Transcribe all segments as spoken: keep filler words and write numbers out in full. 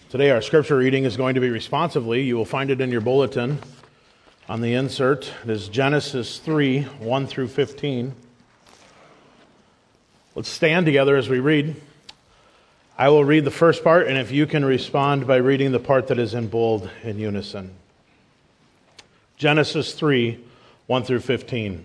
Today our scripture reading is going to be responsively. You will find it in your bulletin on the insert. It is Genesis three, one through fifteen. Let's stand together as we read. I will read the first part, and if you can respond by reading the part that is in bold in unison. Genesis three, one through fifteen.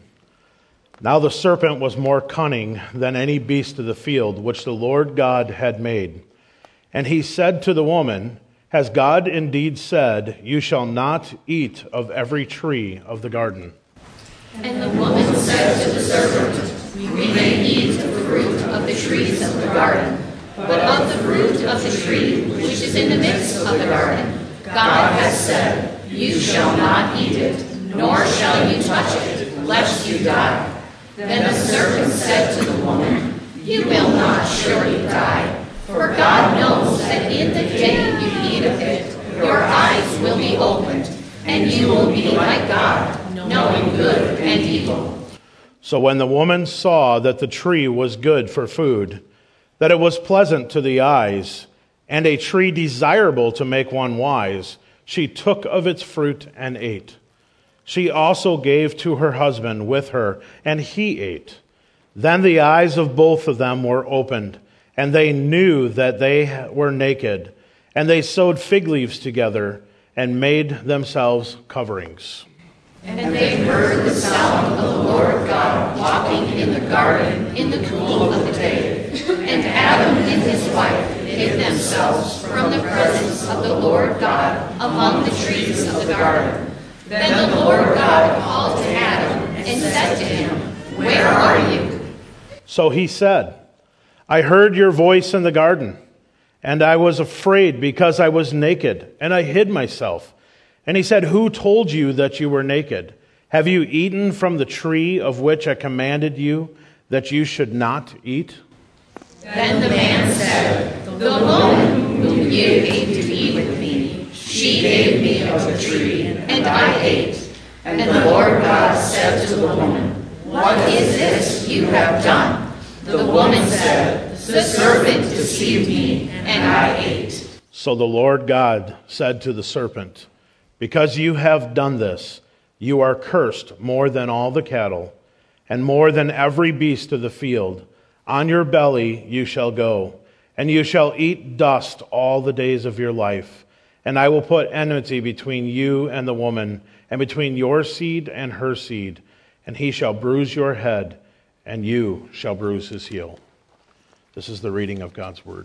Now the serpent was more cunning than any beast of the field which the Lord God had made. And he said to the woman, Has God indeed said, You shall not eat of every tree of the garden? And the woman said to the serpent, We may eat of the fruit of the trees of the garden, but of the fruit of the tree which is in the midst of the garden, God has said, You shall not eat it, nor shall you touch it, lest you die. Then the serpent said to the woman, You will not surely die. For God knows that in the day you eat of it, your eyes will be opened, and you will be like God, knowing good and evil. So when the woman saw that the tree was good for food, that it was pleasant to the eyes, and a tree desirable to make one wise, she took of its fruit and ate. She also gave to her husband with her, and he ate. Then the eyes of both of them were opened, and they knew that they were naked, and they sewed fig leaves together and made themselves coverings. And they heard the sound of the Lord God walking in the garden in the cool of the day. And Adam and his wife hid themselves from the presence of the Lord God among the trees of the garden. Then the Lord God called to Adam and said to him, Where are you? So he said, I heard your voice in the garden, and I was afraid because I was naked, and I hid myself. And he said, Who told you that you were naked? Have you eaten from the tree of which I commanded you that you should not eat? Then the man said, The woman whom you gave to eat with me, she gave me of the tree, and I ate. And the Lord God said to the woman, What is this you have done? The woman said, The serpent deceived me, and I ate. So the Lord God said to the serpent, Because you have done this, you are cursed more than all the cattle, and more than every beast of the field. On your belly you shall go, and you shall eat dust all the days of your life. And I will put enmity between you and the woman, and between your seed and her seed. And he shall bruise your head, and you shall bruise his heel. This is the reading of God's word.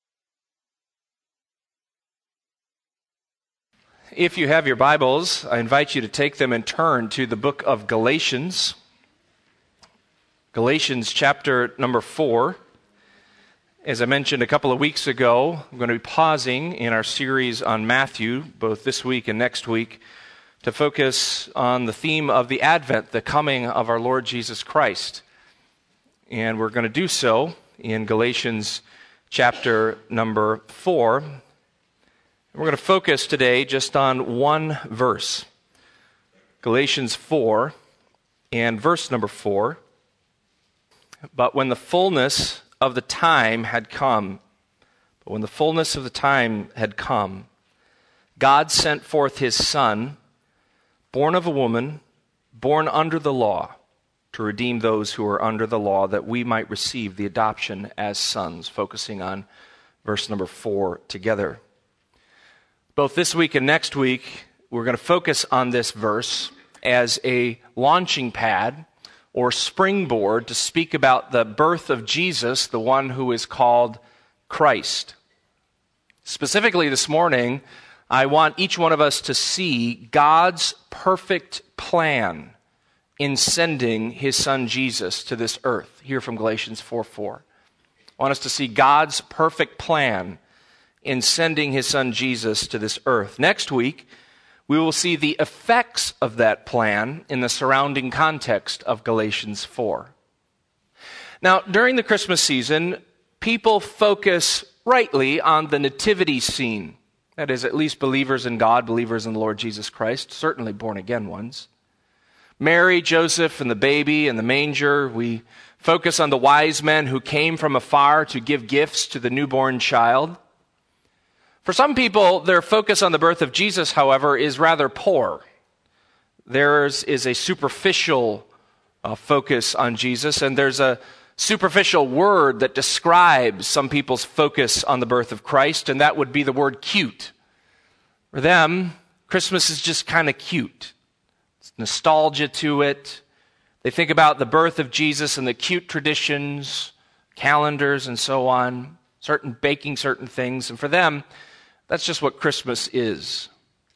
If you have your Bibles, I invite you to take them and turn to the book of Galatians. Galatians chapter number four. As I mentioned a couple of weeks ago, I'm going to be pausing in our series on Matthew, both this week and next week, to focus on the theme of the Advent, the coming of our Lord Jesus Christ. And we're going to do so in Galatians chapter number four. We're going to focus today just on one verse. Galatians four and verse number four. But when the fullness of the time had come, but when the fullness of the time had come, God sent forth his Son, born of a woman, born under the law, to redeem those who are under the law, that we might receive the adoption as sons, focusing on verse number four together. Both this week and next week, we're going to focus on this verse as a launching pad or springboard to speak about the birth of Jesus, the one who is called Christ. Specifically this morning, I want each one of us to see God's perfect plan in sending his Son Jesus to this earth, here from Galatians four four. I want us to see God's perfect plan in sending his Son Jesus to this earth. Next week, we will see the effects of that plan in the surrounding context of Galatians four. Now, during the Christmas season, people focus rightly on the nativity scene. That is, at least believers in God, believers in the Lord Jesus Christ, certainly born-again ones. Mary, Joseph, and the baby and the manger. We focus on the wise men who came from afar to give gifts to the newborn child. For some people, their focus on the birth of Jesus, however, is rather poor. Theirs is a superficial uh, focus on Jesus, and there's a superficial word that describes some people's focus on the birth of Christ, and that would be the word cute. For them, Christmas is just kind of cute. It's nostalgia to it. They think about the birth of Jesus and the cute traditions, calendars, and so on, certain baking certain things, and for them, that's just what Christmas is.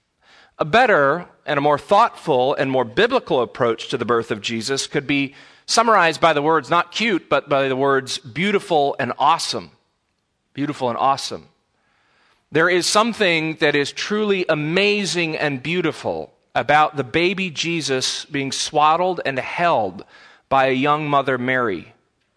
A better and a more thoughtful and more biblical approach to the birth of Jesus could be summarized by the words not cute, but by the words beautiful and awesome. Beautiful and awesome. There is something that is truly amazing and beautiful about the baby Jesus being swaddled and held by a young mother, Mary.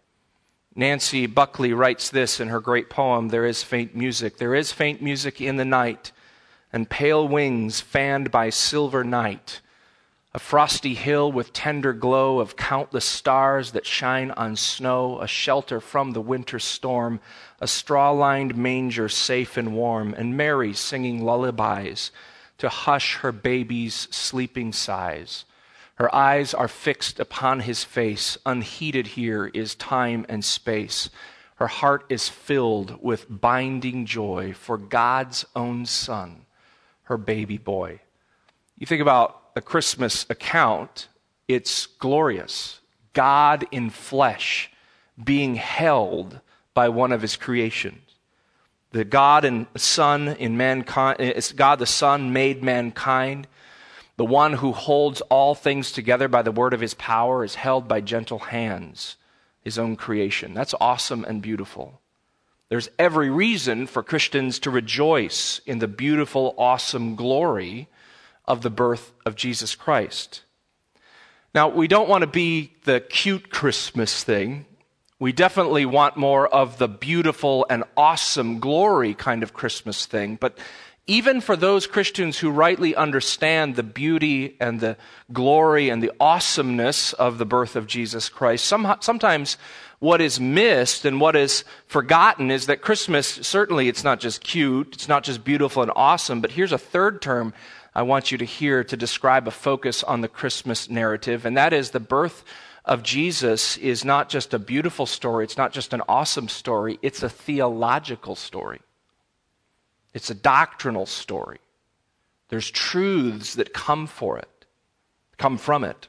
Nancy Buckley writes this in her great poem, There is Faint Music. There is faint music in the night, and pale wings fanned by silver night. A frosty hill with tender glow of countless stars that shine on snow, a shelter from the winter storm, a straw-lined manger safe and warm, and Mary singing lullabies to hush her baby's sleeping sighs. Her eyes are fixed upon his face, unheeded here is time and space. Her heart is filled with binding joy for God's own Son, her baby boy. You think about the Christmas account, it's glorious. God in flesh being held by one of his creations. The God and Son in mankind, it's God the Son made mankind. The one who holds all things together by the word of his power is held by gentle hands, his own creation. That's awesome and beautiful. There's every reason for Christians to rejoice in the beautiful, awesome glory of the birth of Jesus Christ. Now, we don't want to be the cute Christmas thing. We definitely want more of the beautiful and awesome glory kind of Christmas thing. But even for those Christians who rightly understand the beauty and the glory and the awesomeness of the birth of Jesus Christ, some, sometimes what is missed and what is forgotten is that Christmas, certainly it's not just cute, it's not just beautiful and awesome, but here's a third term I want you to hear to describe a focus on the Christmas narrative, and that is the birth of Jesus is not just a beautiful story, it's not just an awesome story, it's a theological story. It's a doctrinal story. There's truths that come for it, come from it.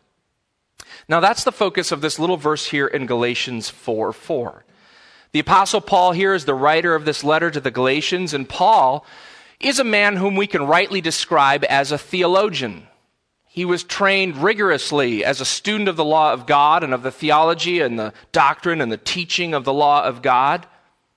Now that's the focus of this little verse here in Galatians four four. The Apostle Paul here is the writer of this letter to the Galatians, and Paul is a man whom we can rightly describe as a theologian. He was trained rigorously as a student of the law of God and of the theology and the doctrine and the teaching of the law of God.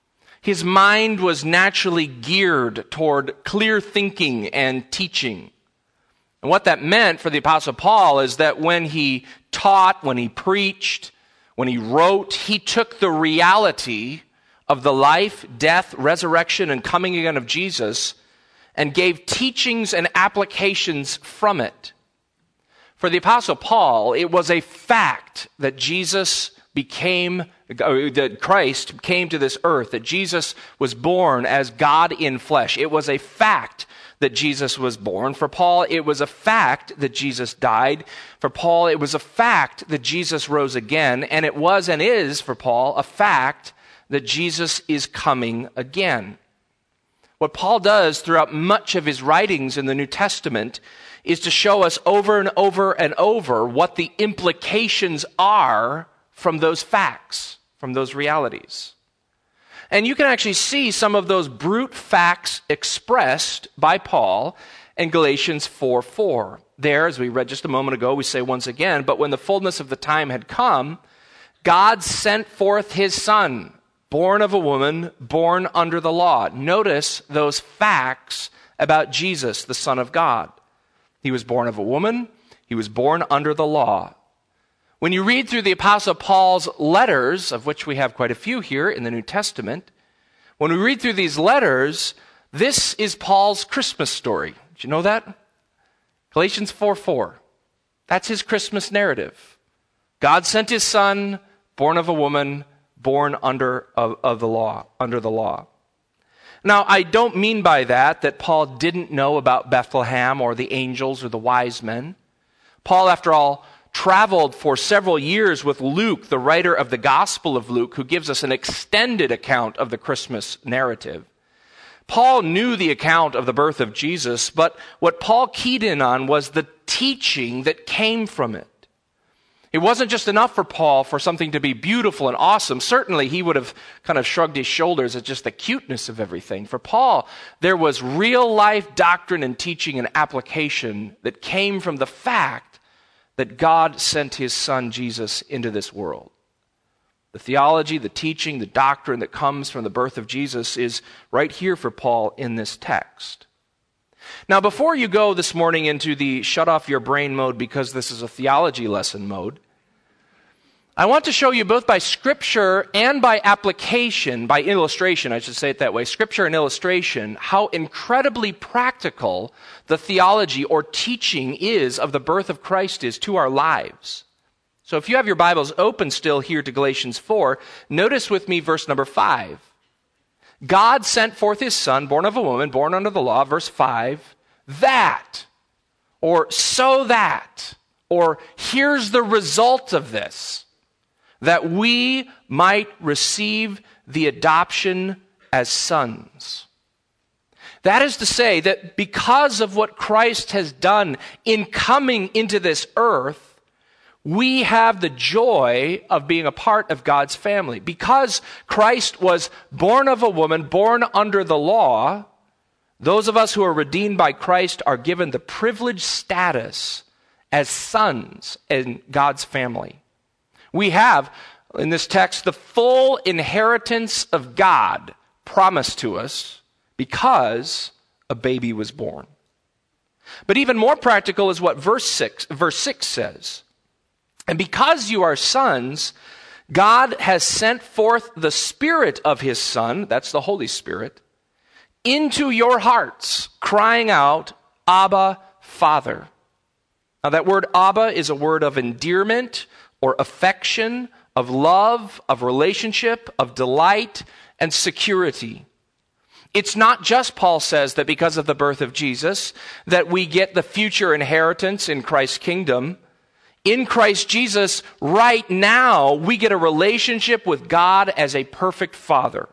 His mind was naturally geared toward clear thinking and teaching. And what that meant for the Apostle Paul is that when he taught, when he preached, when he wrote, he took the reality of the life, death, resurrection, and coming again of Jesus and gave teachings and applications from it. For the Apostle Paul, it was a fact that Jesus became, that Christ came to this earth, that Jesus was born as God in flesh. It was a fact that Jesus was born. For Paul, it was a fact that Jesus died. For Paul, it was a fact that Jesus rose again. And it was and is, for Paul, a fact that Jesus is coming again. What Paul does throughout much of his writings in the New Testament is to show us over and over and over what the implications are from those facts, from those realities. And you can actually see some of those brute facts expressed by Paul in Galatians four four. There, as we read just a moment ago, we say once again, but when the fullness of the time had come, God sent forth his Son, born of a woman, born under the law. Notice those facts about Jesus, the Son of God. He was born of a woman. He was born under the law. When you read through the Apostle Paul's letters, of which we have quite a few here in the New Testament, when we read through these letters, this is Paul's Christmas story. Did you know that? Galatians four four. That's his Christmas narrative. God sent his Son, born of a woman, born under of, of the law, under the law. Now, I don't mean by that that Paul didn't know about Bethlehem or the angels or the wise men. Paul, after all, traveled for several years with Luke, the writer of the Gospel of Luke, who gives us an extended account of the Christmas narrative. Paul knew the account of the birth of Jesus, but what Paul keyed in on was the teaching that came from it. It wasn't just enough for Paul for something to be beautiful and awesome. Certainly, he would have kind of shrugged his shoulders at just the cuteness of everything. For Paul, there was real-life doctrine and teaching and application that came from the fact that God sent his son Jesus into this world. The theology, the teaching, the doctrine that comes from the birth of Jesus is right here for Paul in this text. Now, before you go this morning into the shut off your brain mode because this is a theology lesson mode, I want to show you both by scripture and by application, by illustration, I should say it that way, scripture and illustration, how incredibly practical the theology or teaching is of the birth of Christ is to our lives. So if you have your Bibles open still here to Galatians four, notice with me verse number five. God sent forth his son, born of a woman, born under the law, verse five, that, or so that, or here's the result of this, that we might receive the adoption as sons. That is to say that because of what Christ has done in coming into this earth, we have the joy of being a part of God's family. Because Christ was born of a woman, born under the law, those of us who are redeemed by Christ are given the privileged status as sons in God's family. We have, in this text, the full inheritance of God promised to us because a baby was born. But even more practical is what verse six, verse six says. And because you are sons, God has sent forth the Spirit of his Son, that's the Holy Spirit, into your hearts, crying out, Abba, Father. Now that word Abba is a word of endearment or affection, of love, of relationship, of delight, and security. It's not just, Paul says, that because of the birth of Jesus, that we get the future inheritance in Christ's kingdom. In Christ Jesus, right now, we get a relationship with God as a perfect Father.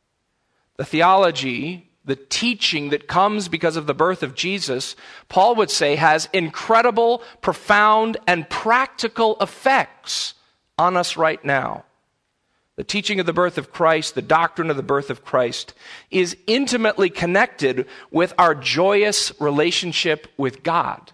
The theology, the teaching that comes because of the birth of Jesus, Paul would say has incredible, profound, and practical effects on us right now. The teaching of the birth of Christ, the doctrine of the birth of Christ, is intimately connected with our joyous relationship with God.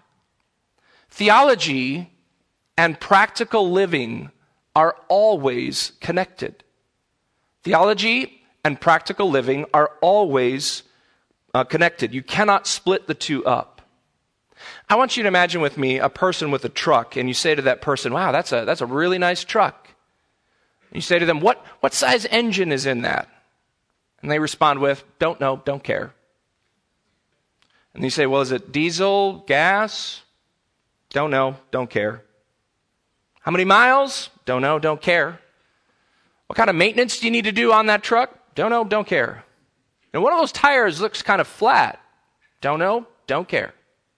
Theology and practical living are always connected. Theology and practical living are always uh, connected. You cannot split the two up. I want you to imagine with me a person with a truck, and you say to that person, wow, that's a, that's a really nice truck. And you say to them, what, what size engine is in that? And they respond with, don't know, don't care. And you say, well, is it diesel, gas? Don't know, don't care. How many miles? Don't know, don't care. What kind of maintenance do you need to do on that truck? Don't know, don't care. And one of those tires looks kind of flat. Don't know, don't care.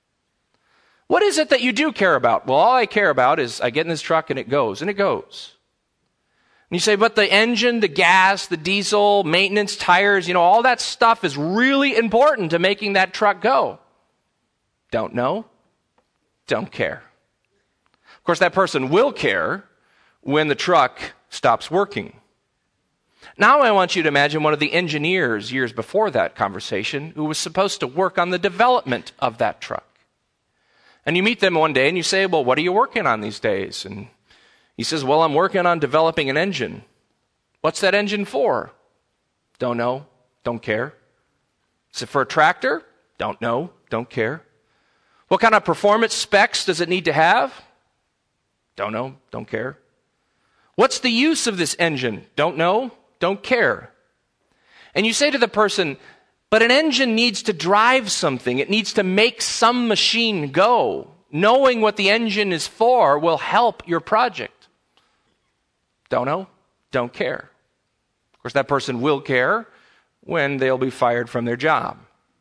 What is it that you do care about? Well, all I care about is I get in this truck and it goes, and it goes. And you say, but the engine, the gas, the diesel, maintenance, tires, you know, all that stuff is really important to making that truck go. Don't know, don't care. Of course, that person will care when the truck stops working. Now I want you to imagine one of the engineers years before that conversation who was supposed to work on the development of that truck. And you meet them one day and you say, well, what are you working on these days? And he says, well, I'm working on developing an engine. What's that engine for? Don't know, don't care. Is it for a tractor? Don't know, don't care. What kind of performance specs does it need to have? Don't know, don't care. What's the use of this engine? Don't know, don't care. And you say to the person, but an engine needs to drive something. It needs to make some machine go. Knowing what the engine is for will help your project. Don't know, don't care. Of course, that person will care when they'll be fired from their job.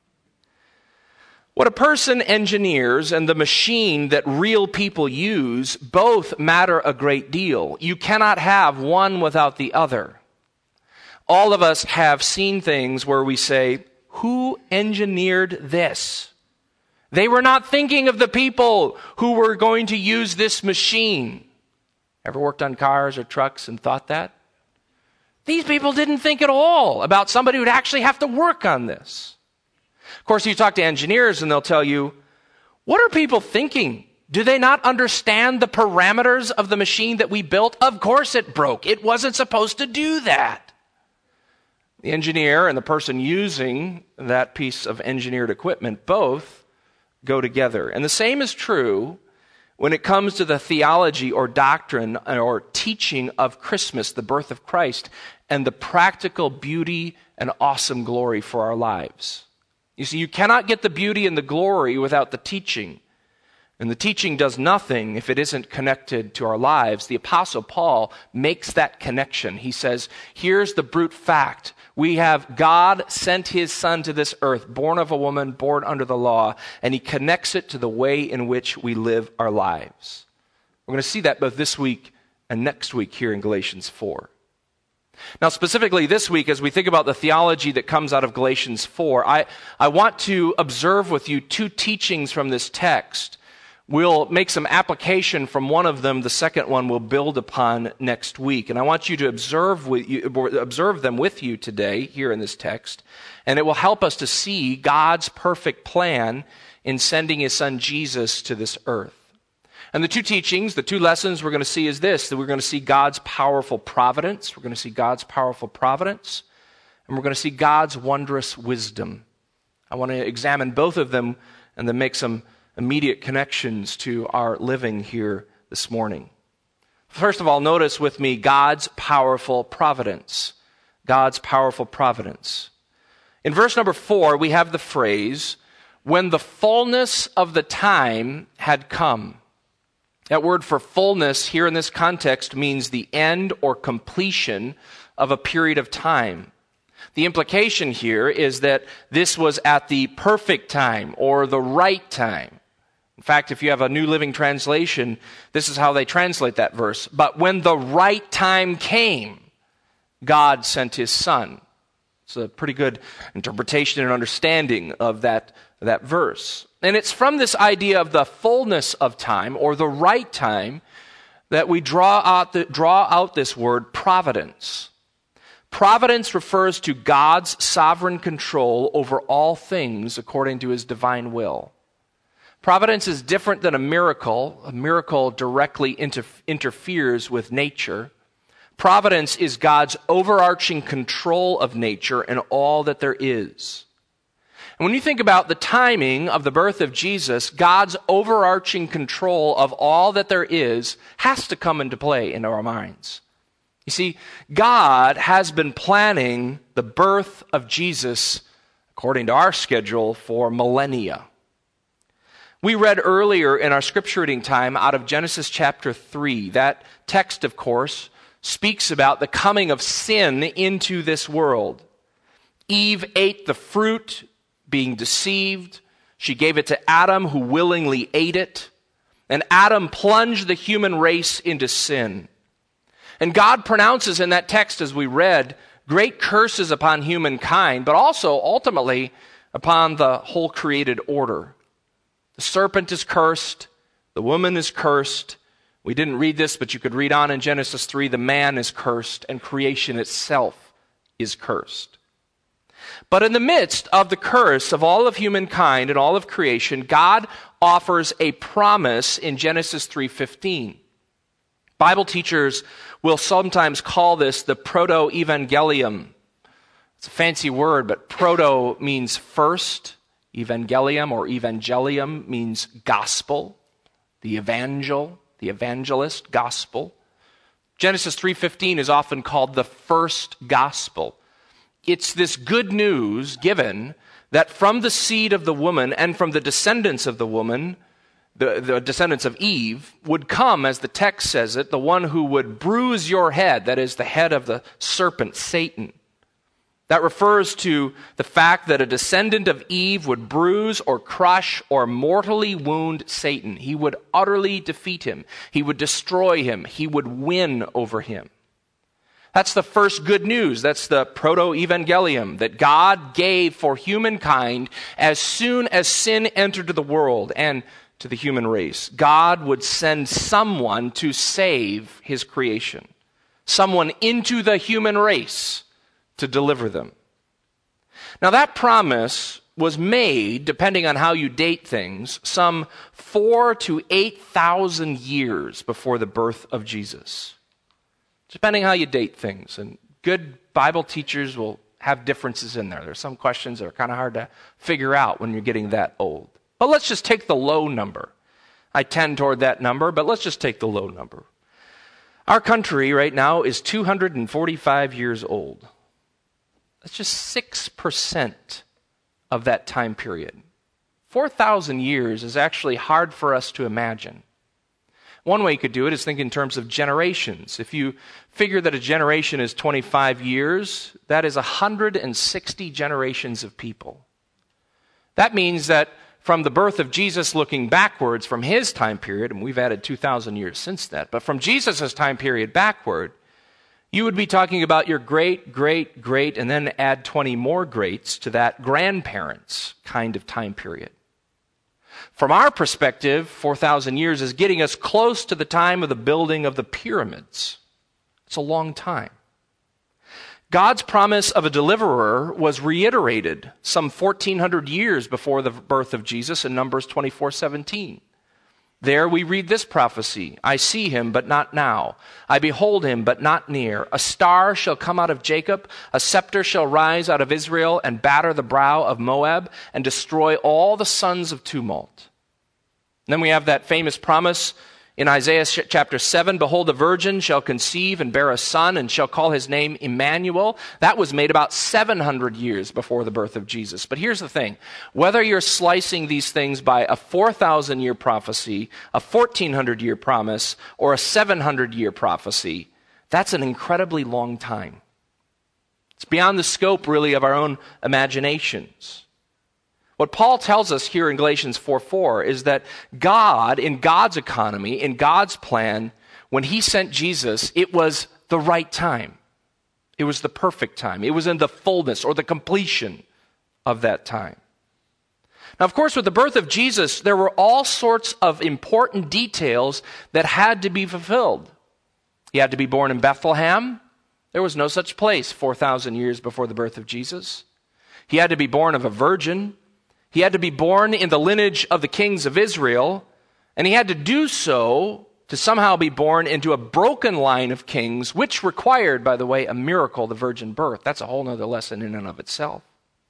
What a person engineers and the machine that real people use both matter a great deal. You cannot have one without the other. All of us have seen things where we say, who engineered this? They were not thinking of the people who were going to use this machine. Ever worked on cars or trucks and thought that? These people didn't think at all about somebody who would actually have to work on this. Of course, you talk to engineers and they'll tell you, what are people thinking? Do they not understand the parameters of the machine that we built? Of course it broke. It wasn't supposed to do that. The engineer and the person using that piece of engineered equipment both go together. And the same is true when it comes to the theology or doctrine or teaching of Christmas, the birth of Christ, and the practical beauty and awesome glory for our lives. You see, you cannot get the beauty and the glory without the teaching. And the teaching does nothing if it isn't connected to our lives. The Apostle Paul makes that connection. He says, here's the brute fact. We have God sent his son to this earth, born of a woman, born under the law, and he connects it to the way in which we live our lives. We're going to see that both this week and next week here in Galatians four. Now, specifically this week, as we think about the theology that comes out of Galatians four, I, I want to observe with you two teachings from this text. We'll make some application from one of them. The second one we'll build upon next week. And I want you to observe, with you, observe them with you today here in this text. And it will help us to see God's perfect plan in sending his son Jesus to this earth. And the two teachings, the two lessons we're going to see is this, that we're going to see God's powerful providence. We're going to see God's powerful providence. And we're going to see God's wondrous wisdom. I want to examine both of them and then make some immediate connections to our living here this morning. First of all, notice with me God's powerful providence. God's powerful providence. In verse number four, we have the phrase, when the fullness of the time had come. That word for fullness here in this context means the end or completion of a period of time. The implication here is that this was at the perfect time or the right time. In fact, if you have a New Living Translation, this is how they translate that verse. But when the right time came, God sent his son. It's a pretty good interpretation and understanding of that, that verse. And it's from this idea of the fullness of time or the right time that we draw out, the, draw out this word providence. Providence refers to God's sovereign control over all things according to his divine will. Providence is different than a miracle. A miracle directly inter- interferes with nature. Providence is God's overarching control of nature and all that there is. And when you think about the timing of the birth of Jesus, God's overarching control of all that there is has to come into play in our minds. You see, God has been planning the birth of Jesus, according to our schedule, for millennia. We read earlier in our scripture reading time out of Genesis chapter three. That text, of course, speaks about the coming of sin into this world. Eve ate the fruit, being deceived. She gave it to Adam, who willingly ate it. And Adam plunged the human race into sin. And God pronounces in that text, as we read, great curses upon humankind, but also ultimately upon the whole created order. The serpent is cursed. The woman is cursed. We didn't read this, but you could read on in Genesis three. The man is cursed, and creation itself is cursed. But in the midst of the curse of all of humankind and all of creation, God offers a promise in Genesis three fifteen. Bible teachers will sometimes call this the proto-evangelium. It's a fancy word, but proto means first. Evangelium or evangelium means gospel. The evangel, the evangelist, gospel. Genesis three fifteen is often called the first gospel. It's this good news given that from the seed of the woman and from the descendants of the woman, the, the descendants of Eve, would come, as the text says it, the one who would bruise your head, that is the head of the serpent, Satan. That refers to the fact that a descendant of Eve would bruise or crush or mortally wound Satan. He would utterly defeat him. He would destroy him. He would win over him. That's the first good news. That's the proto-evangelium that God gave for humankind as soon as sin entered the world and to the human race. God would send someone to save his creation, someone into the human race to deliver them. Now that promise was made, depending on how you date things, some four to eight thousand years before the birth of Jesus. Depending how you date things. And good Bible teachers will have differences in there. There's some questions that are kind of hard to figure out when you're getting that old. But let's just take the low number. I tend toward that number, but let's just take the low number. Our country right now is two hundred forty-five years old. That's just six percent of that time period. four thousand years is actually hard for us to imagine. One way you could do it is think in terms of generations. If you figure that a generation is twenty-five years, that is one hundred sixty generations of people. That means that from the birth of Jesus looking backwards from his time period, and we've added two thousand years since that, but from Jesus' time period backward, you would be talking about your great, great, great, and then add twenty more greats to that grandparents kind of time period. From our perspective, four thousand years is getting us close to the time of the building of the pyramids. It's a long time. God's promise of a deliverer was reiterated some fourteen hundred years before the birth of Jesus in Numbers twenty-four seventeen. There we read this prophecy, I see him, but not now. I behold him, but not near. A star shall come out of Jacob, a scepter shall rise out of Israel, and batter the brow of Moab, and destroy all the sons of tumult. And then we have that famous promise in Isaiah chapter seven, behold, the virgin shall conceive and bear a son, and shall call his name Emmanuel. That was made about seven hundred years before the birth of Jesus. But here's the thing. Whether you're slicing these things by a four thousand year prophecy, a fourteen hundred year promise, or a seven hundred year prophecy, that's an incredibly long time. It's beyond the scope, really, of our own imaginations. What Paul tells us here in Galatians four four is that God, in God's economy, in God's plan, when he sent Jesus, it was the right time. It was the perfect time. It was in the fullness or the completion of that time. Now, of course, with the birth of Jesus, there were all sorts of important details that had to be fulfilled. He had to be born in Bethlehem. There was no such place four thousand years before the birth of Jesus. He had to be born of a virgin. He had to be born in the lineage of the kings of Israel, and he had to do so to somehow be born into a broken line of kings, which required, by the way, a miracle, the virgin birth. That's a whole other lesson in and of itself.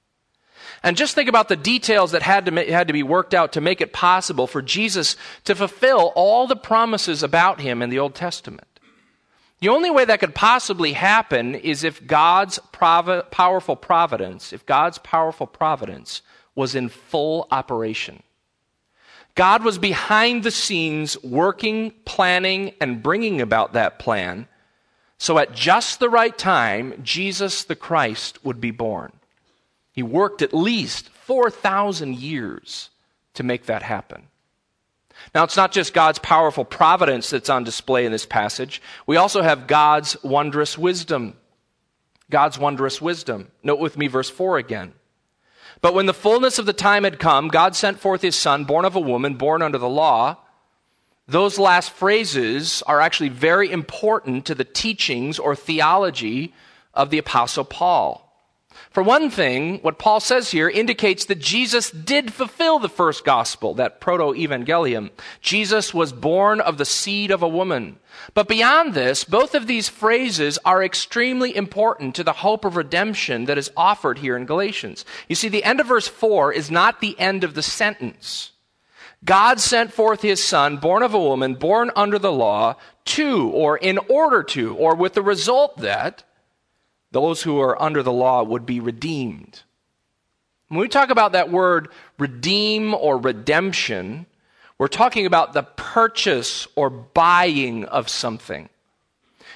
And just think about the details that had to, ma- had to be worked out to make it possible for Jesus to fulfill all the promises about him in the Old Testament. The only way that could possibly happen is if God's provi- powerful providence, if God's powerful providence was in full operation. God was behind the scenes working, planning, and bringing about that plan, so at just the right time, Jesus the Christ would be born. He worked at least four thousand years to make that happen. Now, it's not just God's powerful providence that's on display in this passage. We also have God's wondrous wisdom. God's wondrous wisdom. Note with me verse four again. But when the fullness of the time had come, God sent forth his son, born of a woman, born under the law. Those last phrases are actually very important to the teachings or theology of the Apostle Paul. For one thing, what Paul says here indicates that Jesus did fulfill the first gospel, that proto-evangelium. Jesus was born of the seed of a woman. But beyond this, both of these phrases are extremely important to the hope of redemption that is offered here in Galatians. You see, the end of verse four is not the end of the sentence. God sent forth his son, born of a woman, born under the law, to, or in order to, or with the result that those who are under the law would be redeemed. When we talk about that word redeem or redemption, we're talking about the purchase or buying of something.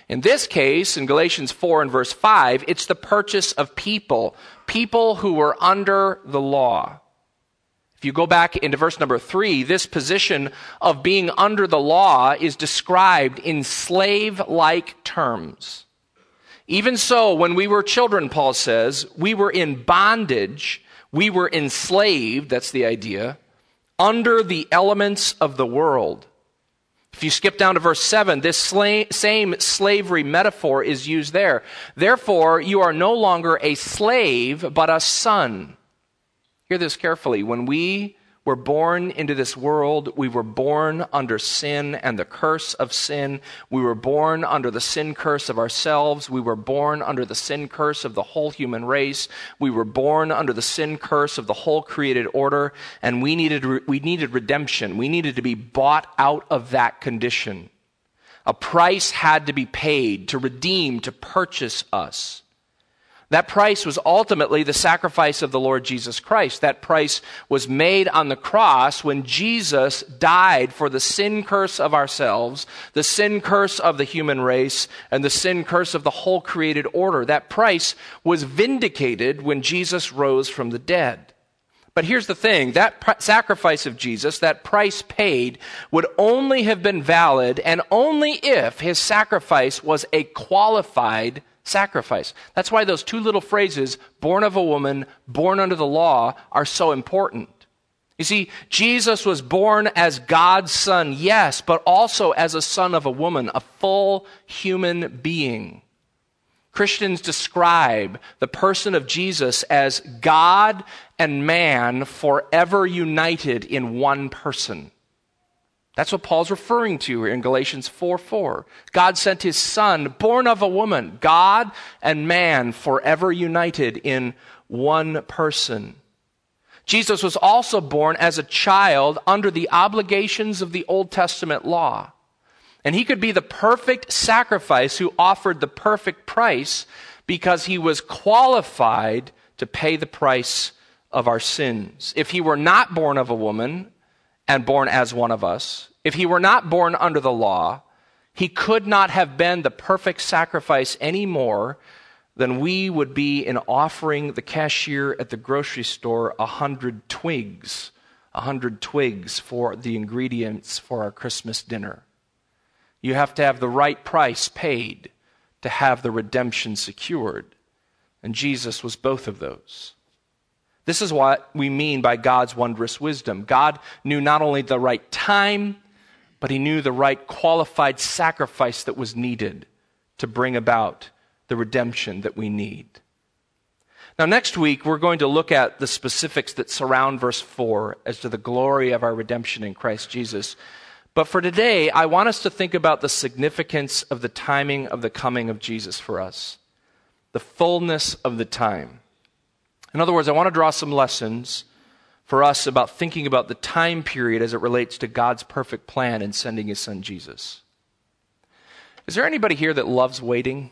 In this case, in Galatians four and verse five, it's the purchase of people, people who were under the law. If you go back into verse number three, this position of being under the law is described in slave-like terms. Even so, when we were children, Paul says, we were in bondage, we were enslaved, that's the idea, under the elements of the world. If you skip down to verse seven, this sla- same slavery metaphor is used there. Therefore, you are no longer a slave, but a son. Hear this carefully. When we were born into this world, we were born under sin and the curse of sin. We were born under the sin curse of ourselves. We were born under the sin curse of the whole human race. We were born under the sin curse of the whole created order, and we needed we needed redemption. We needed to be bought out of that condition. A price had to be paid to redeem, to purchase us. That price was ultimately the sacrifice of the Lord Jesus Christ. That price was made on the cross when Jesus died for the sin curse of ourselves, the sin curse of the human race, and the sin curse of the whole created order. That price was vindicated when Jesus rose from the dead. But here's the thing, that pr- sacrifice of Jesus, that price paid, would only have been valid and only if his sacrifice was a qualified sacrifice. That's why those two little phrases, born of a woman, born under the law, are so important. You see, Jesus was born as God's son, yes, but also as a son of a woman, a full human being. Christians describe the person of Jesus as God and man forever united in one person. That's what Paul's referring to here in Galatians four four. God sent his son, born of a woman, God and man forever united in one person. Jesus was also born as a child under the obligations of the Old Testament law. And he could be the perfect sacrifice who offered the perfect price because he was qualified to pay the price of our sins. If he were not born of a woman and born as one of us, if he were not born under the law, he could not have been the perfect sacrifice any more than we would be in offering the cashier at the grocery store a hundred twigs, a hundred twigs for the ingredients for our Christmas dinner. You have to have the right price paid to have the redemption secured. And Jesus was both of those. This is what we mean by God's wondrous wisdom. God knew not only the right time, but he knew the right qualified sacrifice that was needed to bring about the redemption that we need. Now, next week, we're going to look at the specifics that surround verse four as to the glory of our redemption in Christ Jesus. But for today, I want us to think about the significance of the timing of the coming of Jesus for us, the fullness of the time. In other words, I want to draw some lessons for us about thinking about the time period as it relates to God's perfect plan in sending his son Jesus. Is there anybody here that loves waiting?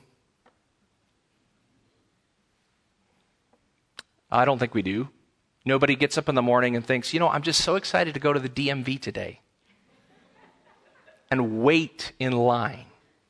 I don't think we do. Nobody gets up in the morning and thinks, you know, I'm just so excited to go to the D M V today and wait in line.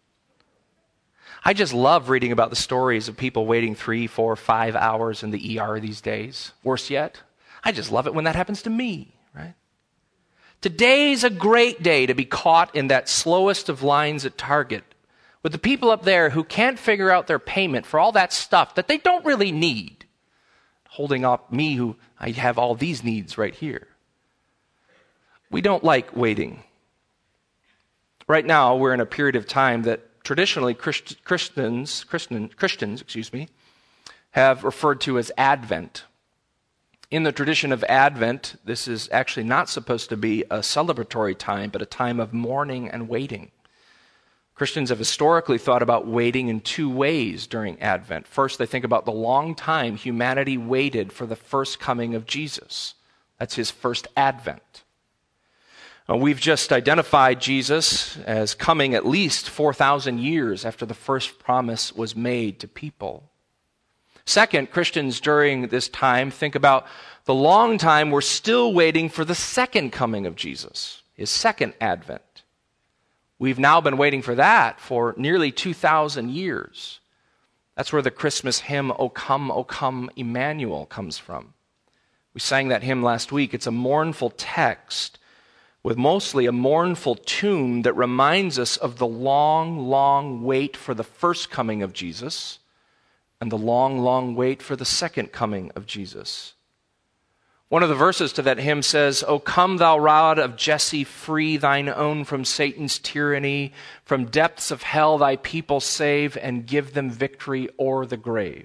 I just love reading about the stories of people waiting three, four, five hours in the E R these days. Worse yet, I just love it when that happens to me, right? Today's a great day to be caught in that slowest of lines at Target with the people up there who can't figure out their payment for all that stuff that they don't really need, holding up me who I have all these needs right here. We don't like waiting. Right now, we're in a period of time that traditionally Christ, Christians, Christian, Christians, excuse me, have referred to as Advent. In the tradition of Advent, this is actually not supposed to be a celebratory time, but a time of mourning and waiting. Christians have historically thought about waiting in two ways during Advent. First, they think about the long time humanity waited for the first coming of Jesus. That's his first Advent. Uh, we've just identified Jesus as coming at least four thousand years after the first promise was made to people. Second, Christians during this time think about the long time we're still waiting for the second coming of Jesus, his second advent. We've now been waiting for that for nearly two thousand years. That's where the Christmas hymn, O Come, O Come, Emmanuel, comes from. We sang that hymn last week. It's a mournful text with mostly a mournful tune that reminds us of the long, long wait for the first coming of Jesus and the long, long wait for the second coming of Jesus. One of the verses to that hymn says, O come thou rod of Jesse, free thine own from Satan's tyranny, from depths of hell thy people save, and give them victory o'er the grave.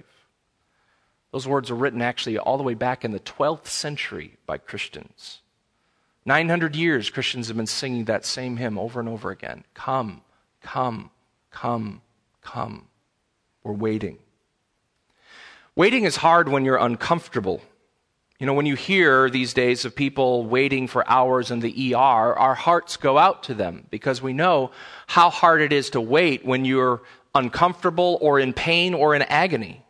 Those words are written actually all the way back in the twelfth century by Christians. nine hundred years Christians have been singing that same hymn over and over again. Come, come, come, come. We're waiting. Waiting is hard when you're uncomfortable. You know, when you hear these days of people waiting for hours in the E R, our hearts go out to them because we know how hard it is to wait when you're uncomfortable or in pain or in agony.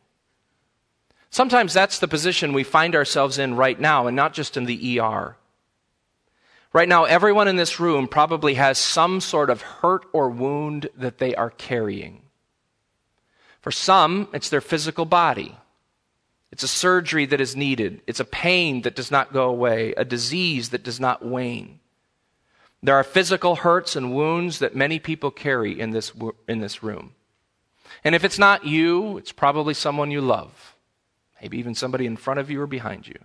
Sometimes that's the position we find ourselves in right now, and not just in the E R. Right now, everyone in this room probably has some sort of hurt or wound that they are carrying. For some, it's their physical body. It's a surgery that is needed. It's a pain that does not go away, a disease that does not wane. There are physical hurts and wounds that many people carry in this, in this room. And if it's not you, it's probably someone you love, maybe even somebody in front of you or behind you.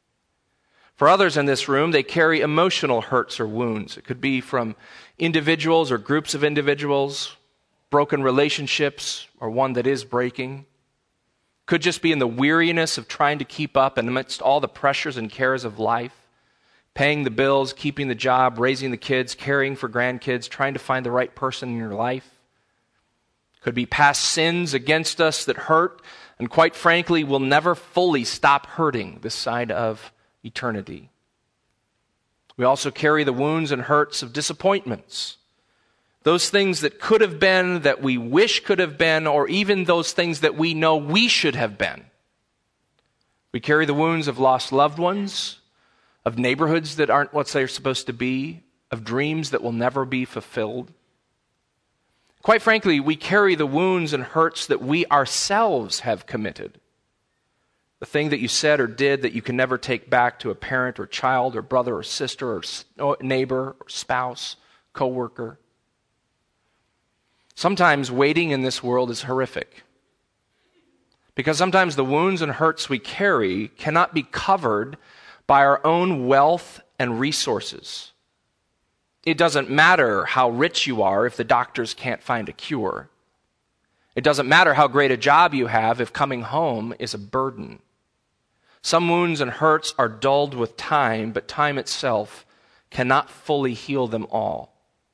For others in this room, they carry emotional hurts or wounds. It could be from individuals or groups of individuals, broken relationships, or one that is breaking. Could just be in the weariness of trying to keep up amidst all the pressures and cares of life, paying the bills, keeping the job, raising the kids, caring for grandkids, trying to find the right person in your life. Could be past sins against us that hurt, and quite frankly, will never fully stop hurting this side of eternity. We also carry the wounds and hurts of disappointments. Those things that could have been, that we wish could have been, or even those things that we know we should have been. We carry the wounds of lost loved ones, of neighborhoods that aren't what they're supposed to be, of dreams that will never be fulfilled. Quite frankly, we carry the wounds and hurts that we ourselves have committed. The thing that you said or did that you can never take back to a parent or child or brother or sister or neighbor or spouse, coworker. Sometimes waiting in this world is horrific. Because sometimes the wounds and hurts we carry cannot be covered by our own wealth and resources. It doesn't matter how rich you are if the doctors can't find a cure. It doesn't matter how great a job you have if coming home is a burden. Some wounds and hurts are dulled with time, but time itself cannot fully heal them all.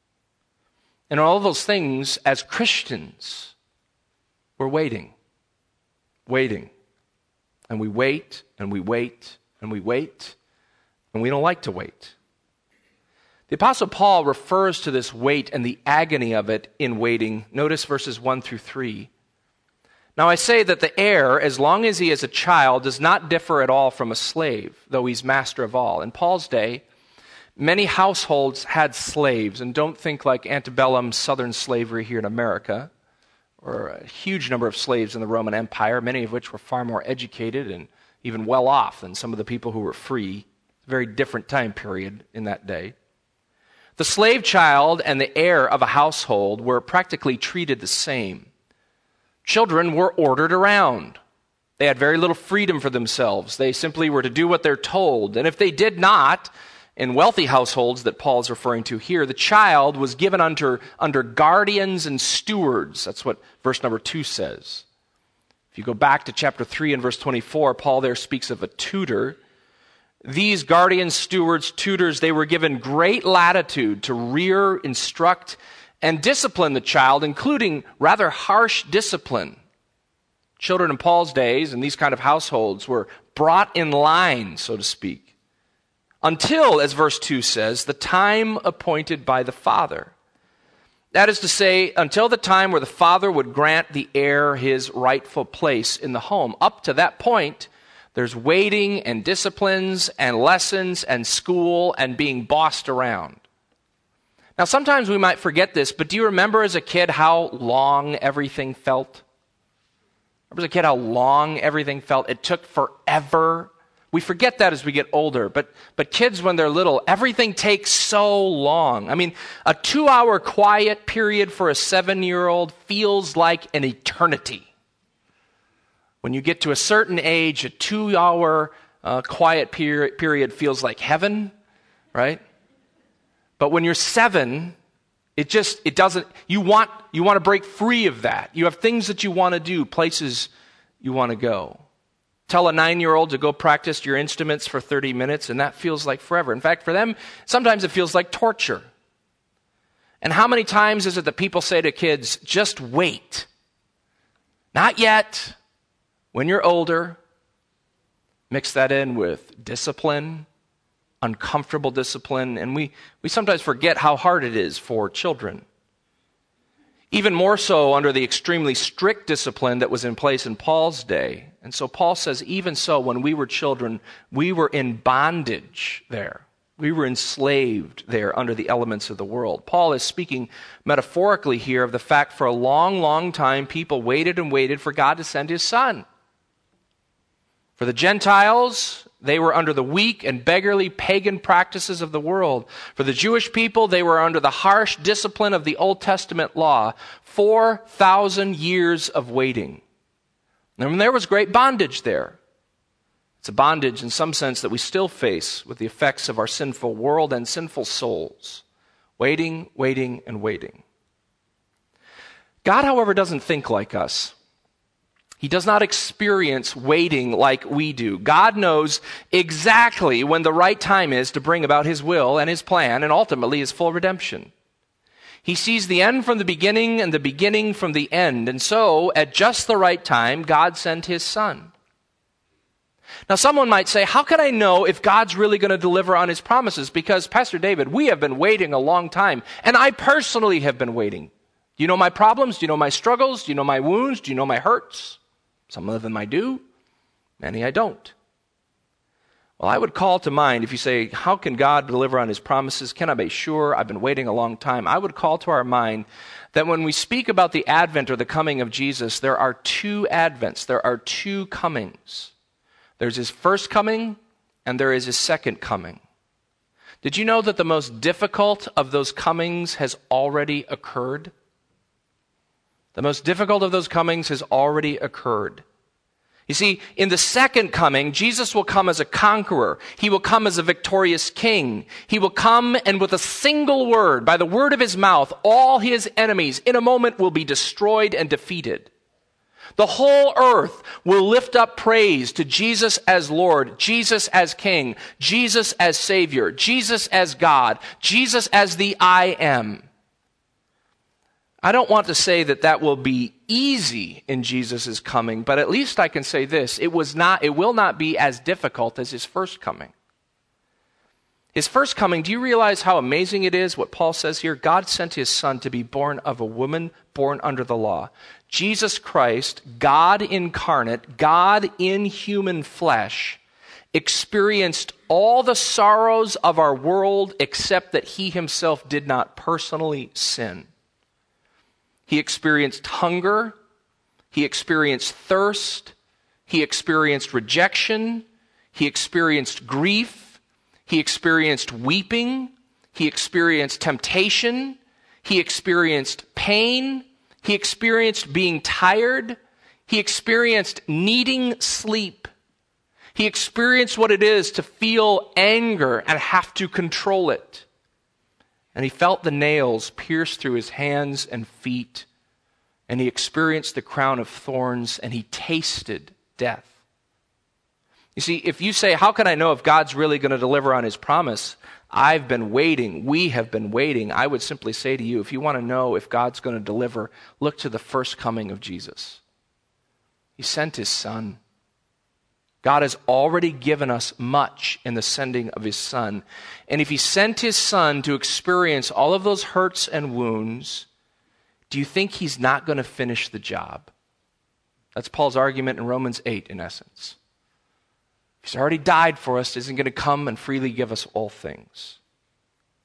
And all those things, as Christians, we're waiting, waiting. And we wait, and we wait, and we wait, and we don't like to wait. The Apostle Paul refers to this wait and the agony of it in waiting. Notice verses one through three. Now I say that the heir, as long as he is a child, does not differ at all from a slave, though he's master of all. In Paul's day, many households had slaves, and don't think like antebellum southern slavery here in America, or a huge number of slaves in the Roman Empire, many of which were far more educated and even well off than some of the people who were free. Very different time period in that day. The slave child and the heir of a household were practically treated the same. Children were ordered around. They had very little freedom for themselves. They simply were to do what they're told. And if they did not, in wealthy households that Paul is referring to here, the child was given under, under guardians and stewards. That's what verse number two says. If you go back to chapter three and verse twenty-four, Paul there speaks of a tutor. These guardians, stewards, tutors, they were given great latitude to rear, instruct, and discipline the child, including rather harsh discipline. Children in Paul's days in these kind of households were brought in line, so to speak, until, as verse two says, the time appointed by the father. That is to say, until the time where the father would grant the heir his rightful place in the home. Up to that point, there's waiting and disciplines and lessons and school and being bossed around. Now, sometimes we might forget this, but do you remember as a kid how long everything felt? Remember as a kid how long everything felt? It took forever. We forget that as we get older, but but kids when they're little, everything takes so long. I mean, a two-hour quiet period for a seven-year-old feels like an eternity. When you get to a certain age, a two-hour uh, quiet period, period feels like heaven, right? But when you're seven, it just, it doesn't, you want, you want to break free of that. You have things that you want to do, places you want to go. Tell a nine-year-old to go practice your instruments for thirty minutes, and that feels like forever. In fact, for them, sometimes it feels like torture. And how many times is it that people say to kids, just wait? Not yet. When you're older, mix that in with discipline, uncomfortable discipline, and we, we sometimes forget how hard it is for children. Even more so under the extremely strict discipline that was in place in Paul's day. And so Paul says, even so, when we were children, we were in bondage there. We were enslaved there under the elements of the world. Paul is speaking metaphorically here of the fact for a long, long time, people waited and waited for God to send his Son. For the Gentiles, they were under the weak and beggarly pagan practices of the world. For the Jewish people, they were under the harsh discipline of the Old Testament law. four thousand years of waiting. And there was great bondage there. It's a bondage in some sense that we still face with the effects of our sinful world and sinful souls. Waiting, waiting, and waiting. God, however, doesn't think like us. He does not experience waiting like we do. God knows exactly when the right time is to bring about his will and his plan and ultimately his full redemption. He sees the end from the beginning and the beginning from the end. And so, at just the right time, God sent his Son. Now, someone might say, how can I know if God's really going to deliver on his promises? Because, Pastor David, we have been waiting a long time, and I personally have been waiting. Do you know my problems? Do you know my struggles? Do you know my wounds? Do you know my hurts? Some of them I do, many I don't. Well, I would call to mind, if you say, how can God deliver on his promises? Can I be sure? I've been waiting a long time. I would call to our mind that when we speak about the advent or the coming of Jesus, there are two advents, there are two comings. There's his first coming and there is his second coming. Did you know that the most difficult of those comings has already occurred? The most difficult of those comings has already occurred. You see, in the second coming, Jesus will come as a conqueror. He will come as a victorious king. He will come and with a single word, by the word of his mouth, all his enemies in a moment will be destroyed and defeated. The whole earth will lift up praise to Jesus as Lord, Jesus as King, Jesus as Savior, Jesus as God, Jesus as the I Am. I don't want to say that that will be easy in Jesus' coming, but at least I can say this, it was not, it will not be as difficult as his first coming. His first coming, do you realize how amazing it is what Paul says here? God sent his Son to be born of a woman born under the law. Jesus Christ, God incarnate, God in human flesh, experienced all the sorrows of our world except that he himself did not personally sin. He experienced hunger, he experienced thirst, he experienced rejection, he experienced grief, he experienced weeping, he experienced temptation, he experienced pain, he experienced being tired, he experienced needing sleep, he experienced what it is to feel anger and have to control it. And he felt the nails pierce through his hands and feet. And he experienced the crown of thorns and he tasted death. You see, if you say, how can I know if God's really going to deliver on his promise? I've been waiting. We have been waiting. I would simply say to you, if you want to know if God's going to deliver, look to the first coming of Jesus. He sent his Son. God has already given us much in the sending of his Son. And if he sent his Son to experience all of those hurts and wounds, do you think he's not going to finish the job? That's Paul's argument in Romans eight, in essence. If he's already died for us, isn't going to come and freely give us all things.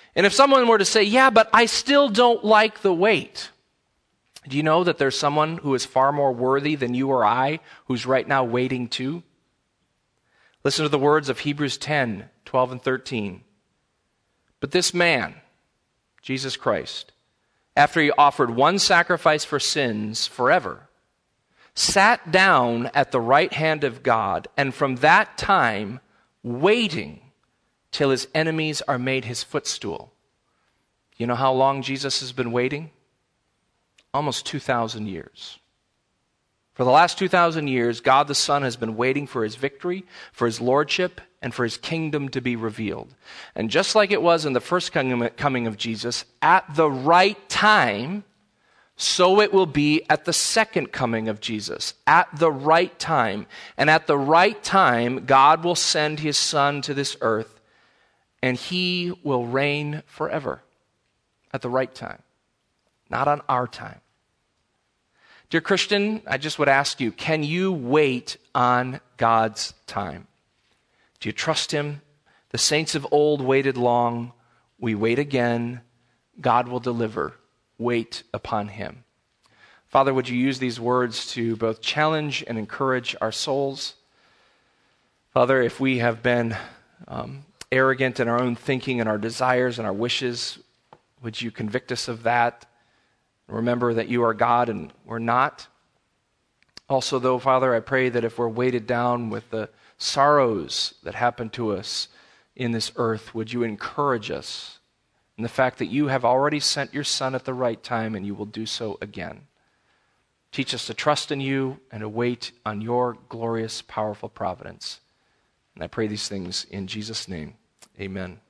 And if someone were to say, yeah, but I still don't like the wait, do you know that there's someone who is far more worthy than you or I who's right now waiting too? Listen to the words of Hebrews ten, twelve and thirteen. But this man, Jesus Christ, after he offered one sacrifice for sins forever, sat down at the right hand of God, and from that time waiting till his enemies are made his footstool. You know how long Jesus has been waiting? Almost two thousand years. For the last two thousand years, God the Son has been waiting for his victory, for his lordship, and for his kingdom to be revealed. And just like it was in the first coming of Jesus, at the right time, so it will be at the second coming of Jesus, at the right time. And at the right time, God will send his Son to this earth, and he will reign forever at the right time, not on our time. Dear Christian, I just would ask you, can you wait on God's time? Do you trust him? The saints of old waited long. We wait again. God will deliver. Wait upon him. Father, would you use these words to both challenge and encourage our souls? Father, if we have been um, arrogant in our own thinking and our desires and our wishes, would you convict us of that? Remember that you are God and we're not. Also, though, Father, I pray that if we're weighted down with the sorrows that happen to us in this earth, would you encourage us in the fact that you have already sent your Son at the right time and you will do so again. Teach us to trust in you and to wait on your glorious, powerful providence. And I pray these things in Jesus' name. Amen.